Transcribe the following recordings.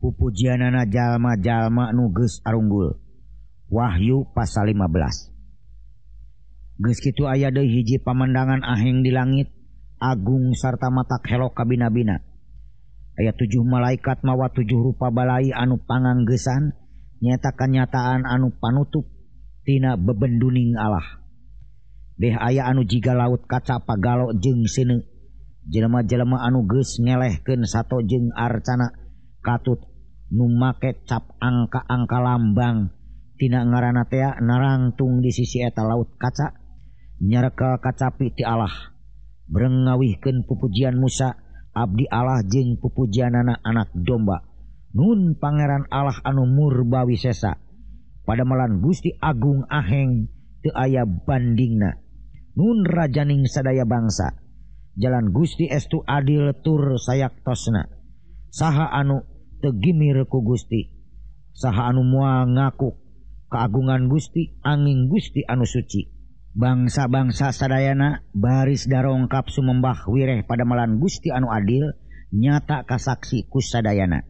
pupujianana jalma-jalma nu geus arunggul. Wahyu pasal 15. Geus kitu aya deui hiji pamandangan aheng di langit, agung sarta matak helok ka bina-bina. Aya 7 malaikat mawa 7 rupa balai anu panganggesan, nyata kanyataan anu panutup tina bebenduning Allah. Beh aya anu jiga laut kaca pagalo jeung seuneu. Jelema-jelema anu geus ngelehkeun sato jeung arcana katut nu make cap angka-angka lambang tina ngaranna teh narangtung di sisi eta laut kaca, nyarekel kacapi ti Allah. Breng ngawihkeun pupujian Musa abdi Allah jeung pupujianana anak domba. Nun Pangeran Allah anu murba wisesa, padamelan Gusti agung aheng teu aya bandingna. Nun rajaning sadaya bangsa, jalan Gusti estu adil tur sayaktosna. Saha anu teu gimir ku Gusti, saha anu moal ngaku keagungan Gusti anging Gusti anu suci. Bangsa-bangsa sadayana baris darongkap sumembah wireh padamelan Gusti anu adil, nyata kasaksi ku sadayana.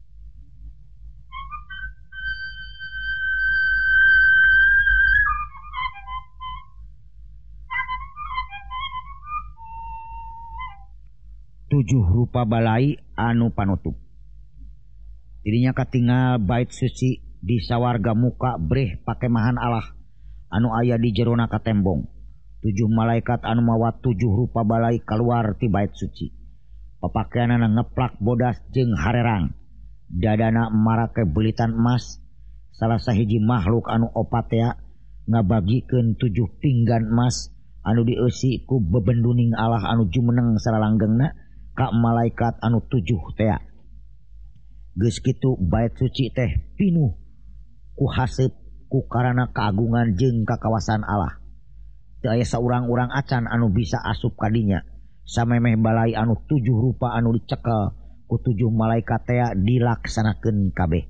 Tujuh rupa balai anu panutup. Dirinya katingal bait suci di sawarga muka breh pakemahan Allah anu aya di jerona katembong. 7 malaikat anu mawa 7 rupa balai keluar ti bait suci. Papakeanana ngeplak bodas jeung harerang. Dadana marake belitan emas. Salah sahiji makhluk anu opatea ngabagikeun 7 pinggan emas anu dieusi ku bebenduning Allah anu jumeneng saralanggengna ka malaikat anu 7 tea. Geus kitu bait suci teh pinuh ku haseup ku karana keagungan jeung kakawasan Allah. Teu aya saurang-urang acan anu bisa asup kadinya. Samemeh balai anu 7 rupa anu dicekel ku 7 malaikat tea dilaksanakeun kabeh.